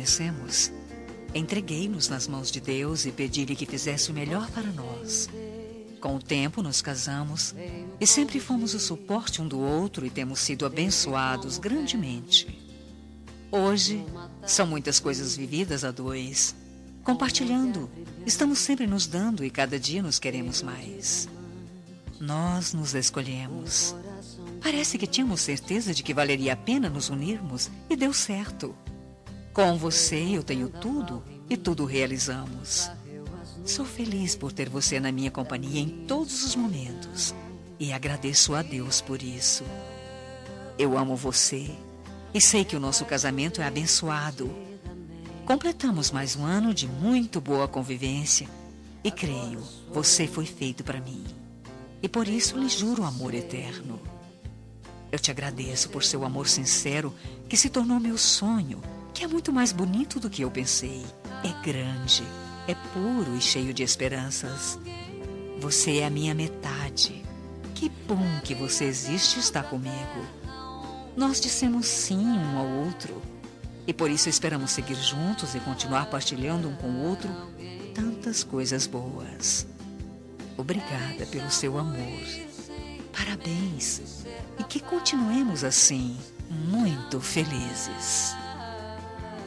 conhecemos. Entreguei-nos nas mãos de Deus e pedi-lhe que fizesse o melhor para nós. Com o tempo nos casamos e sempre fomos o suporte um do outro e temos sido abençoados grandemente. Hoje, são muitas coisas vividas a dois. Compartilhando, estamos sempre nos dando e cada dia nos queremos mais. Nós nos escolhemos. Parece que tínhamos certeza de que valeria a pena nos unirmos e deu certo. Com você eu tenho tudo e tudo realizamos. Sou feliz por ter você na minha companhia em todos os momentos e agradeço a Deus por isso. Eu amo você e sei que o nosso casamento é abençoado. Completamos mais um ano de muito boa convivência e creio, você foi feito para mim. E por isso lhe juro amor eterno. Eu te agradeço por seu amor sincero que se tornou meu sonho, que é muito mais bonito do que eu pensei. É grande, é puro e cheio de esperanças. Você é a minha metade. Que bom que você existe e está comigo. Nós dissemos sim um ao outro. E por isso esperamos seguir juntos e continuar partilhando um com o outro tantas coisas boas. Obrigada pelo seu amor. Parabéns. E que continuemos assim, muito felizes.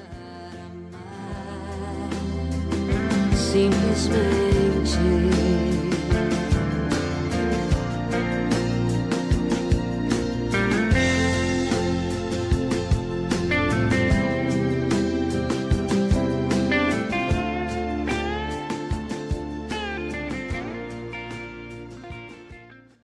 Simplesmente